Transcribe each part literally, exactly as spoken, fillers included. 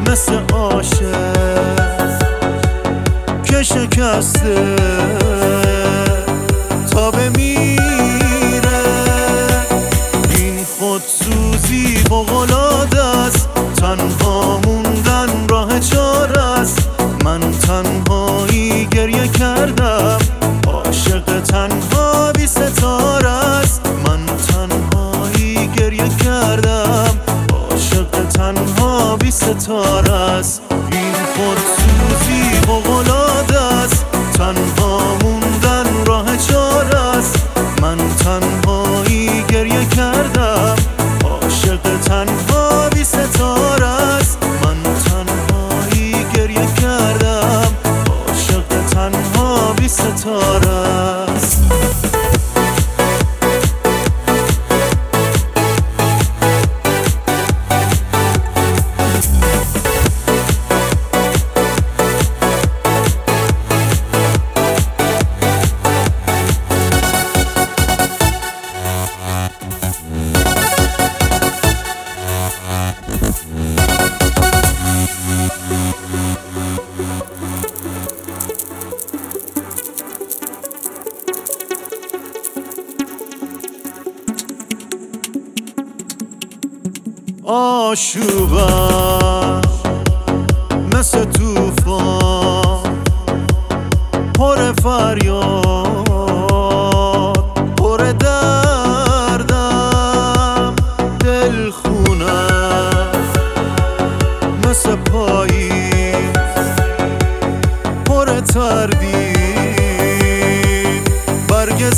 مثل عاشق که شکسته تا بمیره. این خودسوزی فوق‌العاده است، تنها موندن راه چاره است. من تنهایی گریه کردم، عاشق تنها بی ستاره است. من تنهایی گریه کردم، عاشق تنها بی ستاره است. این خودسوزی فوق‌العاده است، تنها موندن راه چاره است. من تنهایی گریه کردم، عاشق تنها بی ستاره است. من تنهایی گریه کردم، عاشق تنها بی ستاره است. آشوبم مثل توفان، پر فریاد پر دردم. دل خونم مثل پاییز، پر تردید برگ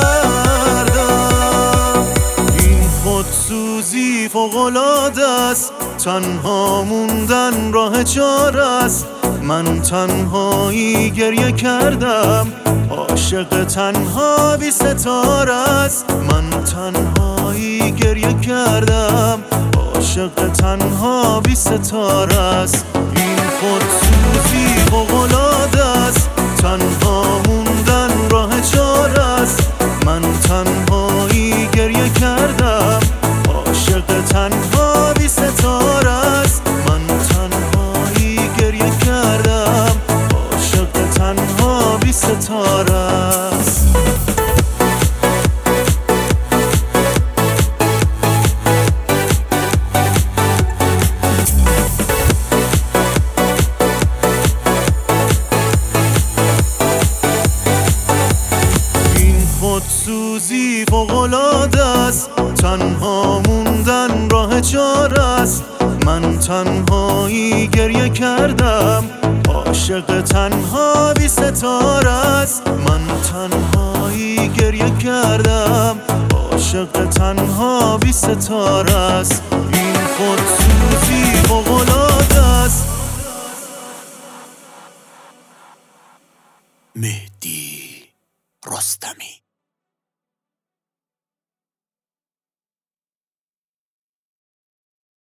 زردم. این خودسوزی فوق‌العاده است، تنها موندن راه چاره است. من تنهایی گریه کردم، عاشق تنها بی ستاره است. من تنهایی گریه کردم، عاشق تنها بی ستاره است. این خودسوزی فوق‌العاده است، تنها موندن راه چاره است. من تنهایی گریه کردم، عاشق تنها بی ستاره است. من تنهایی گریه کردم، عاشق تنها بی ستاره است. خودسوزی فوق‌العاده است، تنها موندن راه چاره است. من تنهایی گریه کردم، عاشق تنها بی ستاره است. من تنهایی گریه کردم، عاشق تنها بی ستاره است. این خودسوزی فوق‌العاده است. مهدی رستمی.